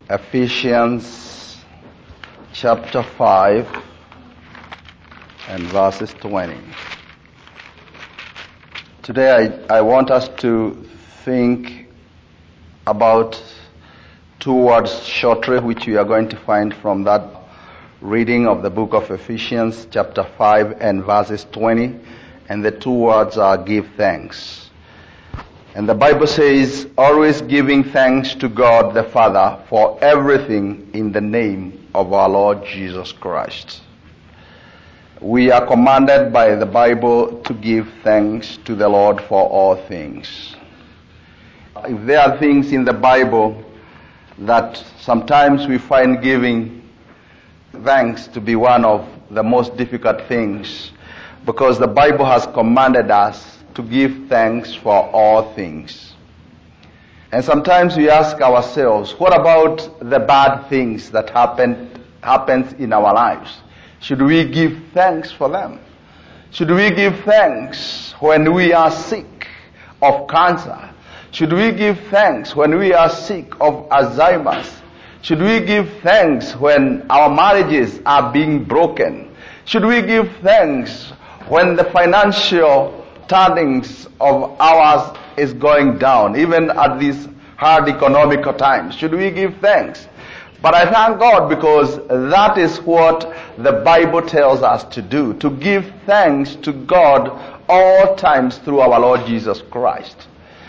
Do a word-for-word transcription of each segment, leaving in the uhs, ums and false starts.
Ephesians chapter five and verses twenty. Today I, I want us to think about two words shortly, which we are going to find from that reading of the book of Ephesians chapter five and verses twenty. And the two words are give thanks. And the Bible says, always giving thanks to God the Father for everything in the name of our Lord Jesus Christ. We are commanded by the Bible to give thanks to the Lord for all things. If there are things in the Bible that sometimes we find giving thanks to be one of the most difficult things, because the Bible has commanded us to give thanks for all things. And sometimes we ask ourselves, what about the bad things that happen happens in our lives? Should we give thanks for them? Should we give thanks when we are sick of cancer? Should we give thanks when we are sick of Alzheimer's? Should we give thanks when our marriages are being broken? Should we give thanks when the financial turnings of ours is going down, even at these hard economical times? Should we give thanks? But I thank God, because that is what the Bible tells us to do, to give thanks to God all times through our Lord Jesus Christ.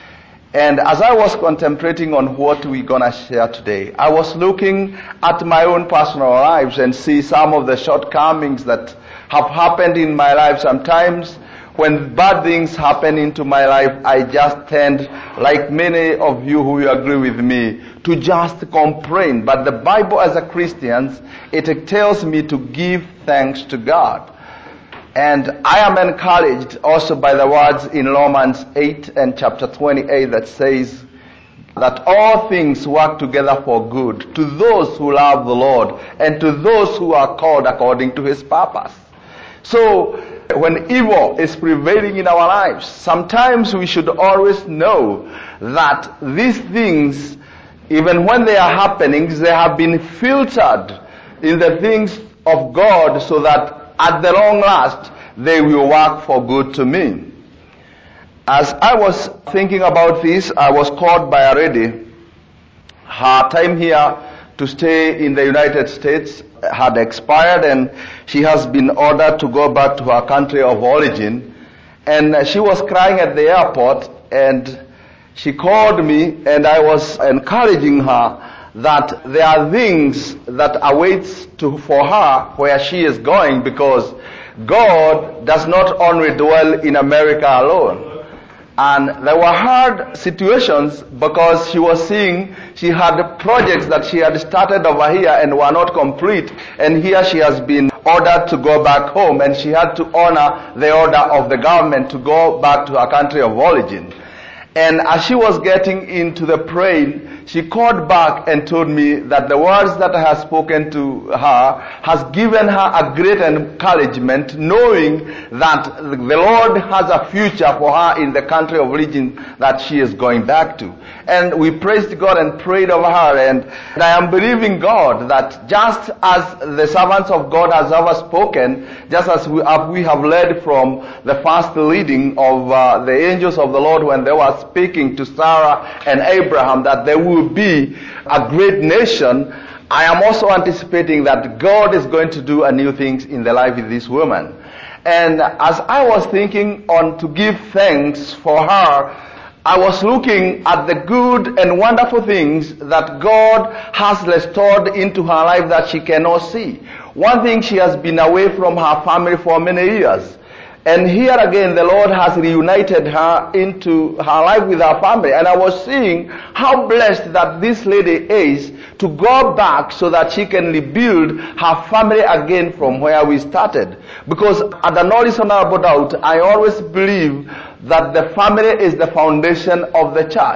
And as I was contemplating on what we're going to share today, I was looking at my own personal lives and see some of the shortcomings that have happened in my life. Sometimes when bad things happen into my life, I just tend, like many of you who agree with me, to just complain. But the Bible, as a Christian, it tells me to give thanks to God. And I am encouraged also by the words in Romans eight and chapter twenty-eight that says that all things work together for good to those who love the Lord and to those who are called according to His purpose. So, when evil is prevailing in our lives, sometimes we should always know that these things, even when they are happening, they have been filtered in the things of God, so that at the long last, they will work for good to me. As I was thinking about this, I was called by a lady. Her time here to stay in the United States had expired, and she has been ordered to go back to her country of origin. And she was crying at the airport, and she called me, and I was encouraging her that there are things that awaits to, for her where she is going, because God does not only dwell in America alone. And there were hard situations, because she was seeing she had projects that she had started over here and were not complete. And here she has been ordered to go back home, and she had to honor the order of the government to go back to her country of origin. And as she was getting into the plane, she called back and told me that the words that I had spoken to her has given her a great encouragement, knowing that the Lord has a future for her in the country of origin that she is going back to. And we praised God and prayed over her, and I am believing God that just as the servants of God has ever spoken, just as we have, we have led from the first leading of uh, the angels of the Lord when they were speaking to Sarah and Abraham, that there will be a great nation, I am also anticipating that God is going to do a new thing in the life of this woman. And as I was thinking on to give thanks for her, I was looking at the good and wonderful things that God has restored into her life that she cannot see. One thing, she has been away from her family for many years. And here again, the Lord has reunited her into her life with her family. And I was seeing how blessed that this lady is to go back so that she can rebuild her family again from where we started. Because at the no reasonable doubt, I always believe that the family is the foundation of the church.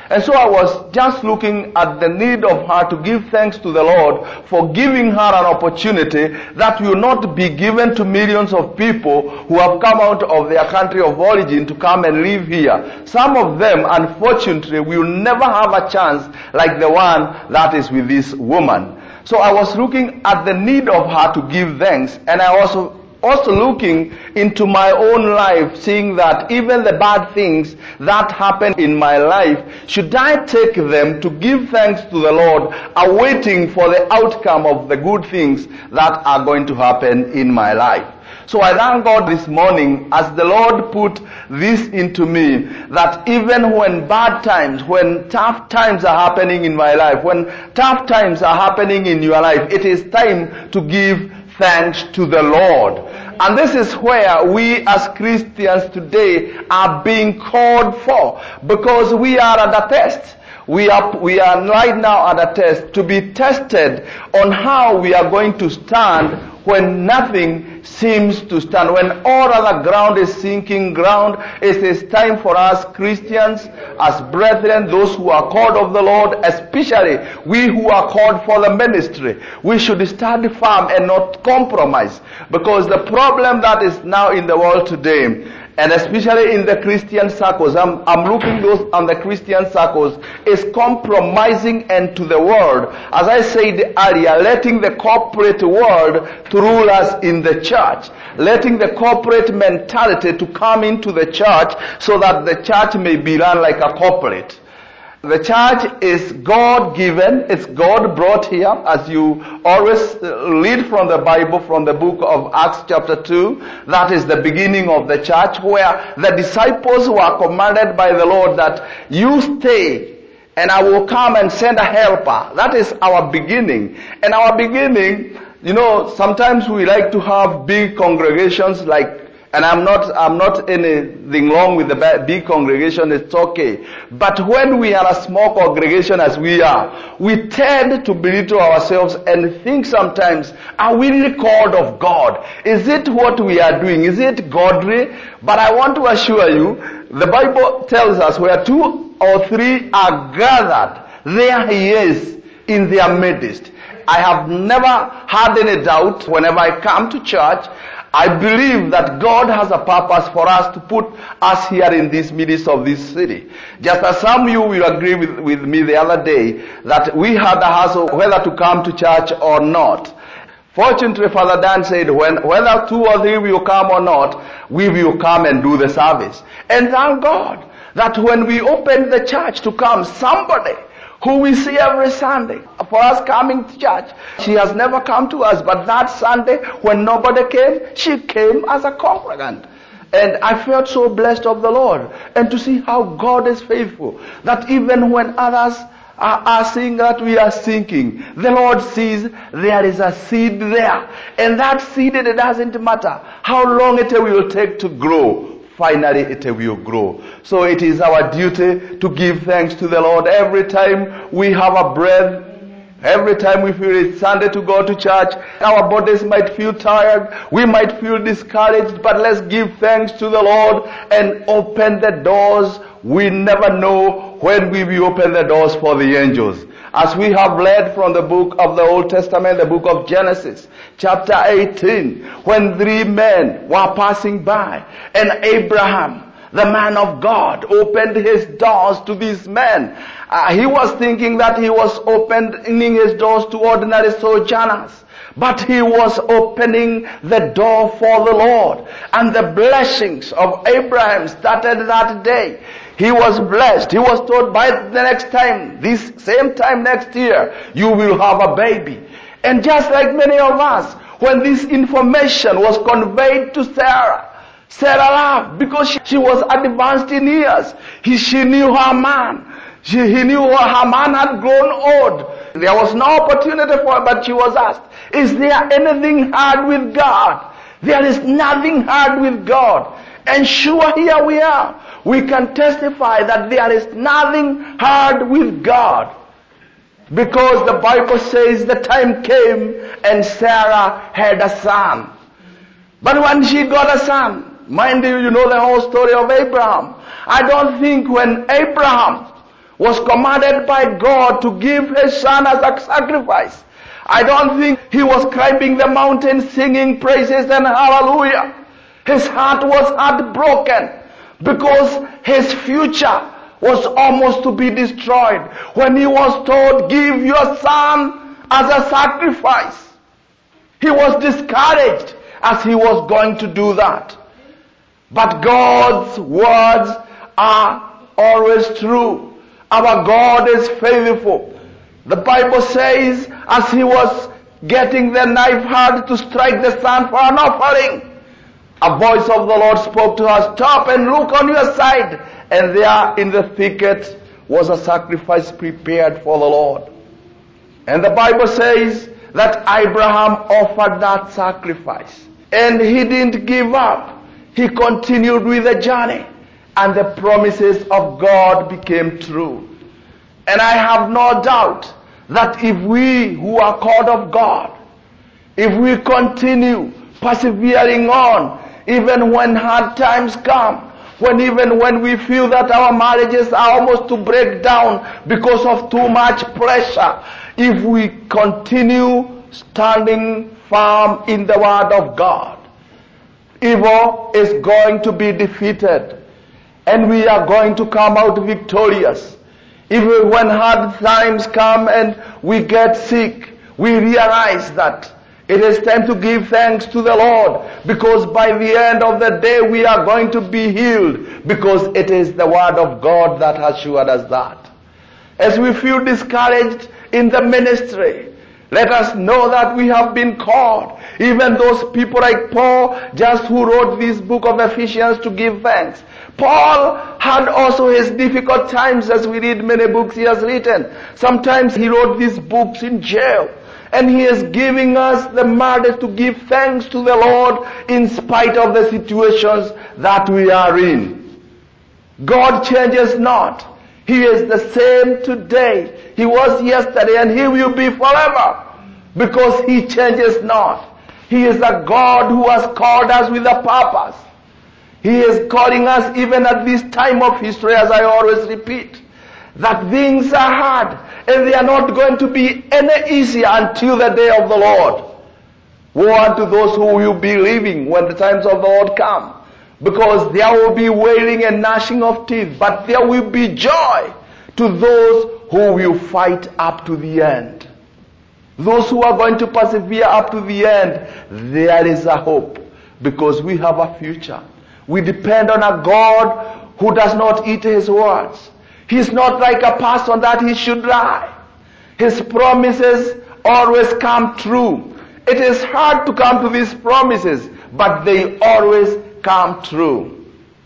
And so I was just looking at the need of her to give thanks to the Lord for giving her an opportunity that will not be given to millions of people who have come out of their country of origin to come and live here. Some of them, unfortunately, will never have a chance like the one that is with this woman. So I was looking at the need of her to give thanks, and I also Also looking into my own life, seeing that even the bad things that happen in my life, should I take them to give thanks to the Lord, awaiting for the outcome of the good things that are going to happen in my life. So I thank God this morning as the Lord put this into me, that even when bad times, when tough times are happening in my life, when tough times are happening in your life, it is time to give thanks to the Lord. And this is where we as Christians today are being called for, because we are at a test. We are, we are right now at a test to be tested on how we are going to stand when nothing seems to stand. When all other ground is sinking ground, it is time for us Christians, as brethren, those who are called of the Lord, especially we who are called for the ministry, we should stand firm and not compromise. Because the problem that is now in the world today, and especially in the Christian circles, I'm, I'm looking those on the Christian circles, is compromising into the world. As I said earlier, letting the corporate world to rule us in the church. Letting the corporate mentality to come into the church so that the church may be run like a corporate. The church is God-given, it's God-brought here, as you always read from the Bible, from the book of Acts chapter two. That is the beginning of the church, where the disciples were commanded by the Lord that you stay and I will come and send a helper. That is our beginning. And our beginning, you know, sometimes we like to have big congregations like, and I'm not, I'm not anything wrong with the big congregation, it's okay. But when we are a small congregation as we are, we tend to belittle ourselves and think sometimes, are we really called of God? Is it what we are doing? Is it godly? But I want to assure you, the Bible tells us where two or three are gathered, there he is in their midst. I have never had any doubt whenever I come to church. I believe that God has a purpose for us to put us here in this midst of this city. Just as some of you will agree with, with me the other day that we had a hassle whether to come to church or not. Fortunately, Father Dan said, when, whether two or three will come or not, we will come and do the service. And thank God that when we opened the church to come, somebody who we see every Sunday for us coming to church, she has never come to us, but that Sunday when nobody came, she came as a congregant. And I felt so blessed of the Lord, and to see how God is faithful, that even when others are, are seeing that we are sinking, the Lord sees there is a seed there, and that seed, it doesn't matter how long it will take to grow. Finally, it will grow. So it is our duty to give thanks to the Lord every time we have a breath. Every time we feel it's Sunday to go to church, our bodies might feel tired, we might feel discouraged, but let's give thanks to the Lord and open the doors. We never know when we will open the doors for the angels. As we have read from the book of the Old Testament, the book of Genesis, chapter eighteen, when three men were passing by, and Abraham, the man of God, opened his doors to these men. Uh, he was thinking that he was opening his doors to ordinary sojourners, but he was opening the door for the Lord. And the blessings of Abraham started that day. He was blessed. He was told, by the next time, this same time next year, you will have a baby. And just like many of us, when this information was conveyed to Sarah, Sarah laughed because she, she was advanced in years. He, she knew her man. She, he knew her man had grown old. There was no opportunity for her, but she was asked, is there anything hard with God? There is nothing hard with God. And sure, here we are. We can testify that there is nothing hard with God. Because the Bible says the time came and Sarah had a son. But when she got a son, mind you, you know the whole story of Abraham. I don't think when Abraham was commanded by God to give his son as a sacrifice. I don't think he was climbing the mountain singing praises and hallelujah. His heart was heartbroken because his future was almost to be destroyed when he was told, give your son as a sacrifice. He was discouraged as he was going to do that. But God's words are always true. Our God is faithful. The Bible says, as he was getting the knife hard to strike the son for an offering, a voice of the Lord spoke to her, stop and look on your side. And there in the thicket was a sacrifice prepared for the Lord. And the Bible says that Abraham offered that sacrifice. And he didn't give up. He continued with the journey. And the promises of God became true. And I have no doubt that if we who are called of God, if we continue persevering on, even when hard times come, when even when we feel that our marriages are almost to break down because of too much pressure, if we continue standing firm in the word of God, evil is going to be defeated and we are going to come out victorious. Even when hard times come and we get sick, we realize that it is time to give thanks to the Lord, because by the end of the day we are going to be healed, because it is the word of God that has assured us that. As we feel discouraged in the ministry, let us know that we have been called. Even those people like Paul, just who wrote this book of Ephesians, to give thanks. Paul had also his difficult times, as we read many books he has written. Sometimes he wrote these books in jail. And he is giving us the mandate to give thanks to the Lord in spite of the situations that we are in. God changes not. He is the same today. He was yesterday and he will be forever, because he changes not. He is a God who has called us with a purpose. He is calling us even at this time of history, as I always repeat, that things are hard and they are not going to be any easier until the day of the Lord. Woe unto those who will be living when the times of the Lord come, because there will be wailing and gnashing of teeth, but there will be joy to those who will fight up to the end. Those who are going to persevere up to the end, there is a hope, because we have a future. We depend on a God who does not eat his words. He's not like a person that he should lie. His promises always come true. It is hard to come to these promises, but they always come true.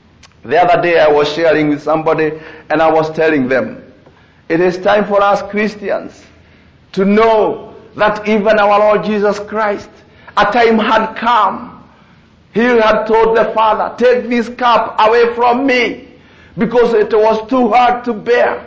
The other day I was sharing with somebody and I was telling them, it is time for us Christians to know that even our Lord Jesus Christ, a time had come. He had told the Father, take this cup away from me, because it was too hard to bear.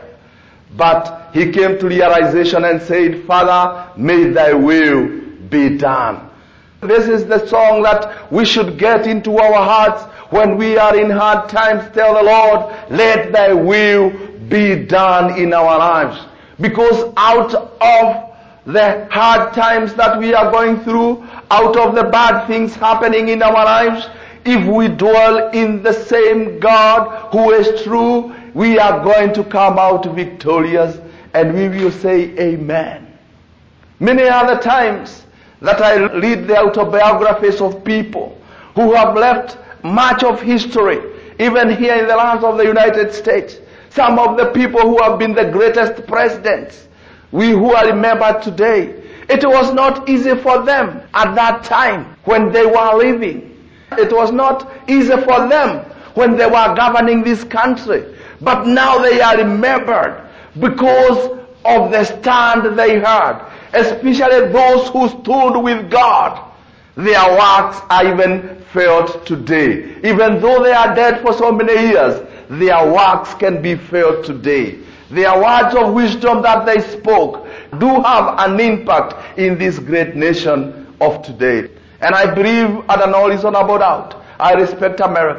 But he came to realization and said, Father, may thy will be done. This is the song that we should get into our hearts when we are in hard times. Tell the Lord, let thy will be done in our lives. Because out of the hard times that we are going through, out of the bad things happening in our lives, if we dwell in the same God who is true, we are going to come out victorious, and we will say amen. Many other times that I read the autobiographies of people who have left much of history, even here in the lands of the United States. Some of the people who have been the greatest presidents, we who are remembered today, it was not easy for them at that time when they were living. It was not easy for them when they were governing this country. But now they are remembered because of the stand they had. Especially those who stood with God. Their works are even felt today. Even though they are dead for so many years, their works can be felt today. Their words of wisdom that they spoke do have an impact in this great nation of today. And I believe, at an all reasonable doubt, I respect America.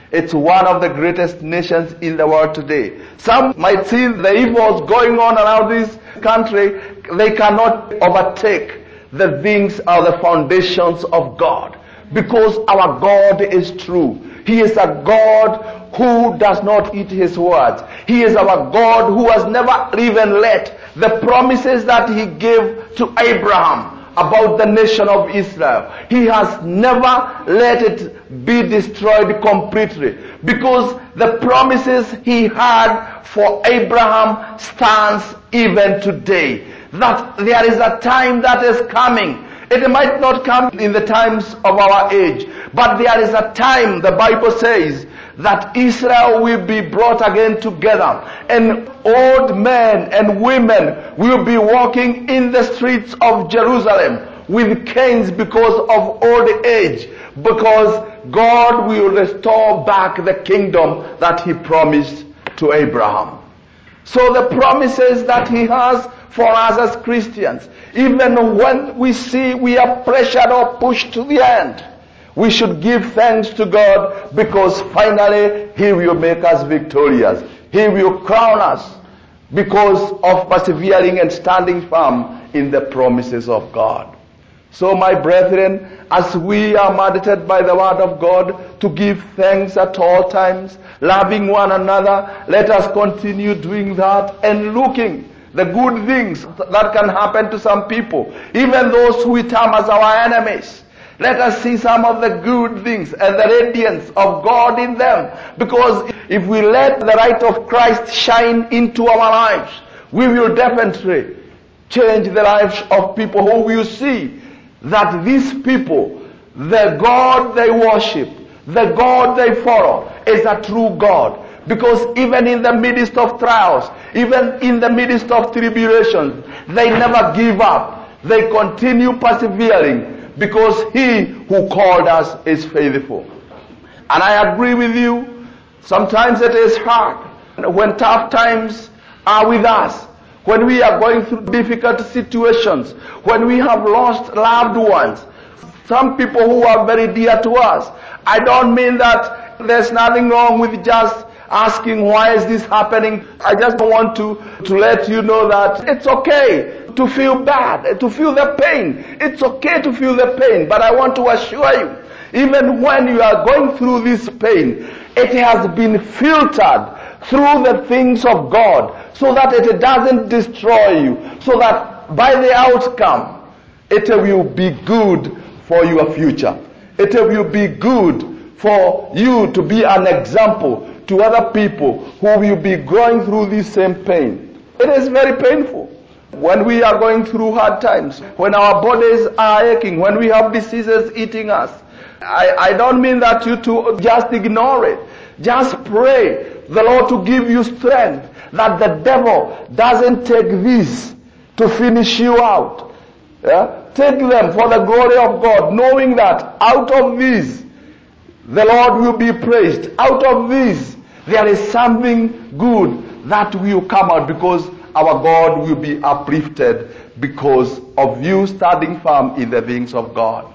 It's one of the greatest nations in the world today. Some might see the evils going on around this country. They cannot overtake the things or the foundations of God, because our God is true. He is a God who does not eat his words. He is our God who has never even let the promises that he gave to Abraham about the nation of Israel, he has never let it be destroyed completely, because the promises he had for Abraham stands even today. That there is a time that is coming. It might not come in the times of our age, but there is a time, the Bible says, that Israel will be brought again together, and old men and women will be walking in the streets of Jerusalem with canes because of old age, because God will restore back the kingdom that he promised to Abraham. So the promises that he has for us as Christians, even when we see we are pressured or pushed to the end, we should give thanks to God, because finally he will make us victorious. He will crown us because of persevering and standing firm in the promises of God. So my brethren, as we are mandated by the word of God to give thanks at all times, loving one another, let us continue doing that and looking the good things that can happen to some people, even those who we term as our enemies. Let us see some of the good things and the radiance of God in them. Because if we let the light of Christ shine into our lives, we will definitely change the lives of people who will see that these people, the God they worship, the God they follow, is a true God. Because even in the midst of trials, even in the midst of tribulations, they never give up. They continue persevering, because he who called us is faithful. And I agree with you, sometimes it is hard when tough times are with us, when we are going through difficult situations, when we have lost loved ones, some people who are very dear to us. I don't mean that there's nothing wrong with just asking why is this happening. I just want to, to let you know that it's okay to feel bad, to feel the pain. It's okay to feel the pain, but I want to assure you, even when you are going through this pain, it has been filtered through the things of God, so that it doesn't destroy you, so that by the outcome, it will be good for your future. It will be good for you to be an example to other people who will be going through this same pain. It is very painful when we are going through hard times, when our bodies are aching, when we have diseases eating us. I, I don't mean that you to just ignore it. Just pray the Lord to give you strength, that the devil doesn't take this to finish you out. Yeah? Take them for the glory of God, knowing that out of this, the Lord will be praised. Out of this, there is something good that will come out, because our God will be uplifted because of you standing firm in the things of God.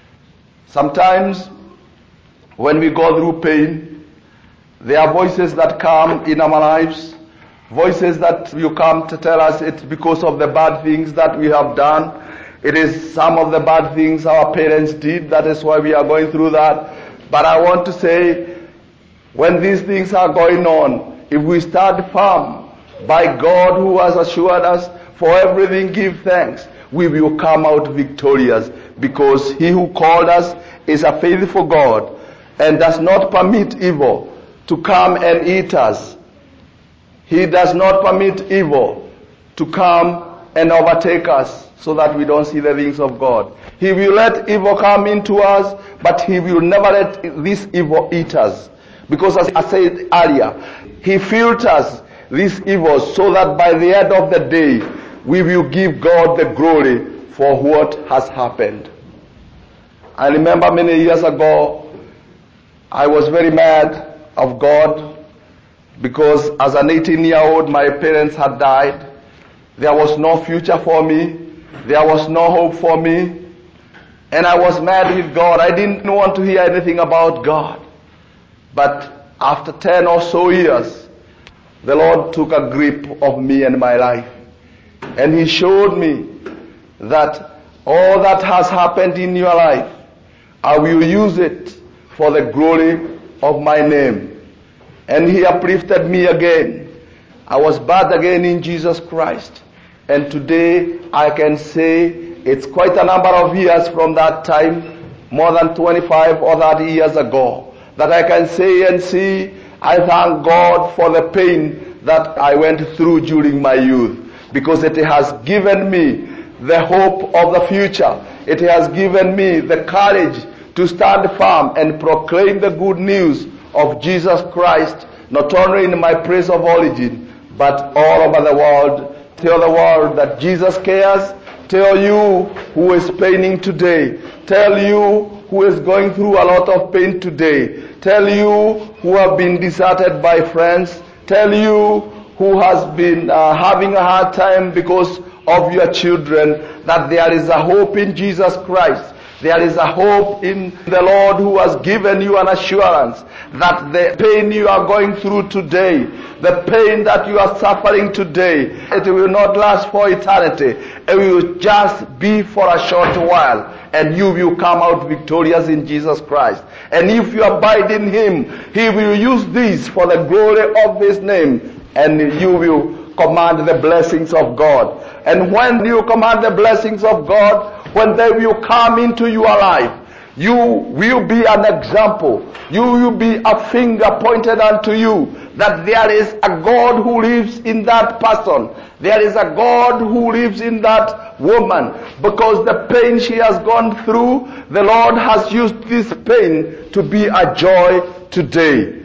Sometimes, when we go through pain, there are voices that come in our lives, voices that will come to tell us it's because of the bad things that we have done. It is some of the bad things our parents did, that is why we are going through that. But I want to say, when these things are going on, if we stand firm by God who has assured us, for everything give thanks, we will come out victorious, because he who called us is a faithful God and does not permit evil to come and eat us. He does not permit evil to come and overtake us, so that we don't see the things of God. He will let evil come into us, but he will never let this evil eat us. Because as I said earlier, he filters these evils so that by the end of the day, we will give God the glory for what has happened. I remember many years ago, I was very mad of God, because as an eighteen-year-old, my parents had died. There was no future for me. There was no hope for me. And I was mad with God. I didn't want to hear anything about God. But after ten or so years, the Lord took a grip of me and my life. And He showed me that all that has happened in your life, I will use it for the glory of my name. And He uplifted me again. I was born again in Jesus Christ. And today I can say it's quite a number of years from that time, more than twenty-five or thirty years ago, that I can say and see, I thank God for the pain that I went through during my youth, because it has given me the hope of the future. It has given me the courage to stand firm and proclaim the good news of Jesus Christ, not only in my place of origin, but all over the world. Tell the world that Jesus cares. Tell you who is paining today. Tell you who is going through a lot of pain today. Tell you who have been deserted by friends. Tell you who has been uh, having a hard time because of your children, that there is a hope in Jesus Christ. There is a hope in the Lord, who has given you an assurance that the pain you are going through today, the pain that you are suffering today, it will not last for eternity. It will just be for a short while, and you will come out victorious in Jesus Christ. And if you abide in Him, He will use this for the glory of His name, and you will command the blessings of God. And when you command the blessings of God, when they will come into your life, you will be an example. You will be a finger pointed unto you that there is a God who lives in that person. There is a God who lives in that woman, because the pain she has gone through, the Lord has used this pain to be a joy today.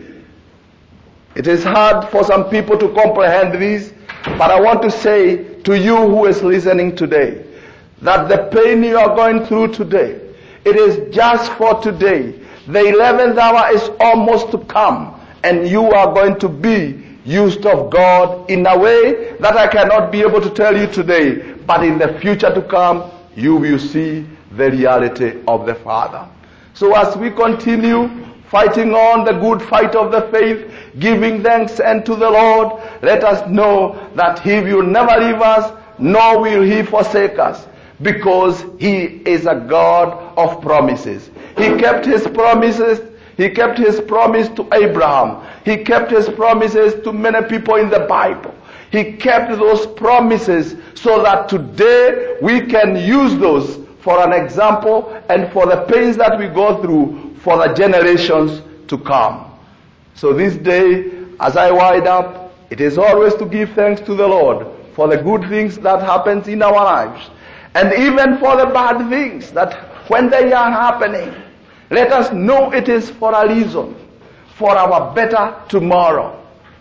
It is hard for some people to comprehend this, but I want to say to you who is listening today, that the pain you are going through today, it is just for today. The eleventh hour is almost to come, and you are going to be used of God in a way that I cannot be able to tell you today, but in the future to come, you will see the reality of the Father. So as we continue fighting on the good fight of the faith, giving thanks unto the Lord, let us know that He will never leave us, nor will He forsake us, because He is a God of promises. He kept His promises. He kept His promise to Abraham. He kept His promises to many people in the Bible. He kept those promises so that today we can use those for an example and for the pains that we go through for the generations to come. So this day, as I wind up, it is always to give thanks to the Lord for the good things that happens in our lives, and even for the bad things that when they are happening, let us know it is for a reason, for our better tomorrow.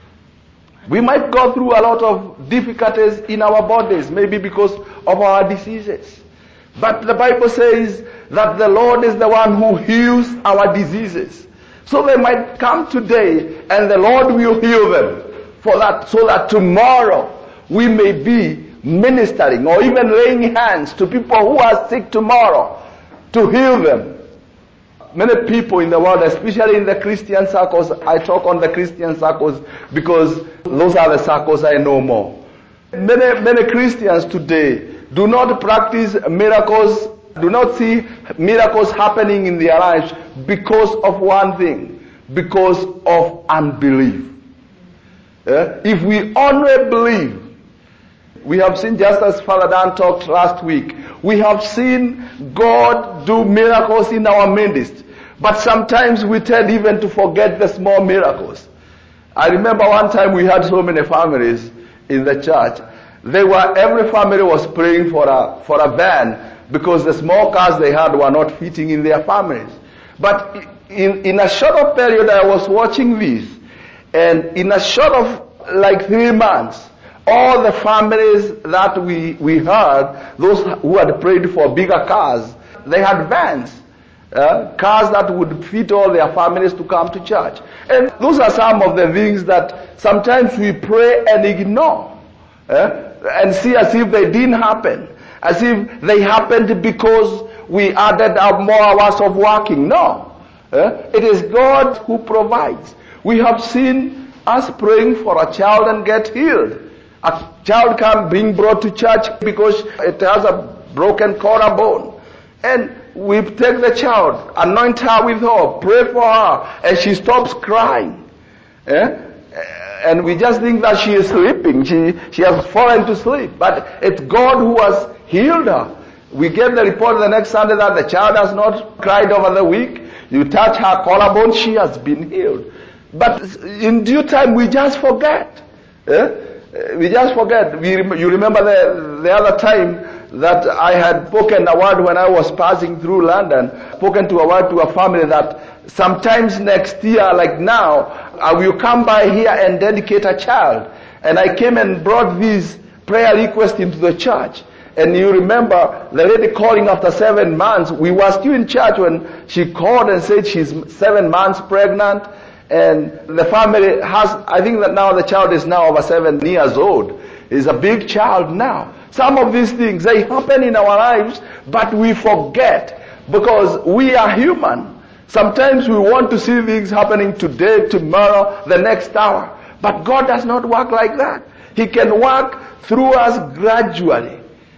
We might go through a lot of difficulties in our bodies, maybe because of our diseases. But the Bible says that the Lord is the one who heals our diseases. So they might come today and the Lord will heal them, for that, so that tomorrow we may be ministering or even laying hands to people who are sick tomorrow to heal them. Many people in the world, especially in the Christian circles, I talk on the Christian circles because those are the circles I know more. Many, many Christians today do not practice miracles, do not see miracles happening in their lives because of one thing, because of unbelief. Uh, if we only believe, we have seen, just as Father Dan talked last week, we have seen God do miracles in our midst. But sometimes we tend even to forget the small miracles. I remember one time we had so many families in the church. They were, every family was praying for a, for a van because the small cars they had were not fitting in their families. But in, in a short of period I was watching this, and in a short of like three months, all the families that we, we heard, those who had prayed for bigger cars, they had vans. Uh, cars that would fit all their families to come to church. And those are some of the things that sometimes we pray and ignore, uh, and see as if they didn't happen, as if they happened because we added up more hours of working. No. Eh? It is God who provides. We have seen us praying for a child and get healed. A child can be brought to church because it has a broken collarbone. And we take the child, anoint her with oil, pray for her, and she stops crying. Eh? And we just think that she is sleeping. She, she has fallen to sleep. But it's God who has healed her. We get the report the next Sunday that the child has not cried over the week. You touch her collarbone, she has been healed. But in due time, we just forget. Eh? We just forget. We, you remember the, the other time that I had spoken a word when I was passing through London, spoken to a word to a family that sometimes next year, like now, I will come by here and dedicate a child. And I came and brought these prayer requests into the church. And you remember the lady calling after seven months. We were still in church when she called and said she's seven months pregnant. And the family has, I think that now the child is now over seven years old. Is a big child now. Some of these things, they happen in our lives, but we forget because we are human. Sometimes we want to see things happening today, tomorrow, the next hour. But God does not work like that. He can work through us gradually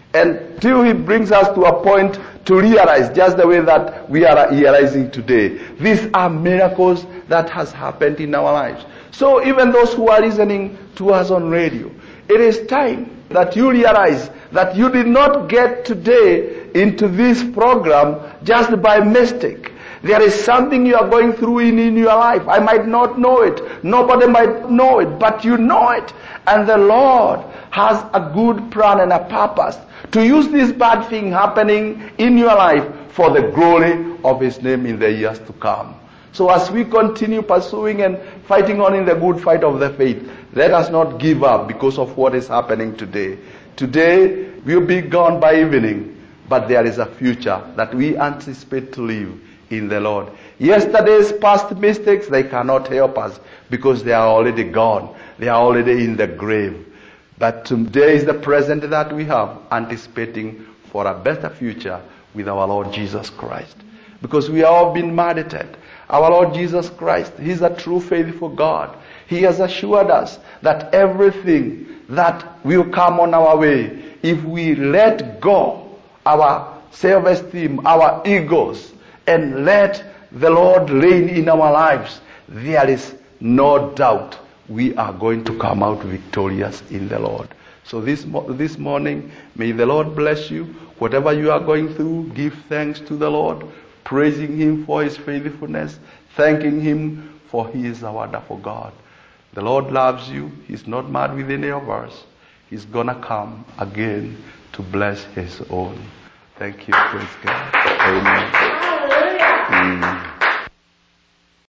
until He brings us to a point to realize just the way that we are realizing today. These are miracles that has happened in our lives. So even those who are listening to us on radio, it is time that you realize that you did not get today into this program just by mistake. There is something you are going through in, in your life. I might not know it. Nobody might know it, but you know it. And the Lord has a good plan and a purpose to use this bad thing happening in your life for the glory of His name in the years to come. So as we continue pursuing and fighting on in the good fight of the faith, let us not give up because of what is happening today. Today, we'll be gone by evening, but there is a future that we anticipate to live in the Lord. Yesterday's past mistakes, they cannot help us because they are already gone. They are already in the grave. But today is the present that we have, anticipating for a better future with our Lord Jesus Christ. Because we have all been merited. Our Lord Jesus Christ, He's a true faithful God. He has assured us that everything that will come on our way, if we let go our self-esteem, our egos, and let the Lord reign in our lives, there is no doubt we are going to come out victorious in the Lord. So this this morning, may the Lord bless you. Whatever you are going through, give thanks to the Lord, praising Him for His faithfulness, thanking Him for He is a wonderful God. The Lord loves you. He's not mad with any of us. He's gonna come again to bless His own. Thank you. Praise God. Amen. Mm.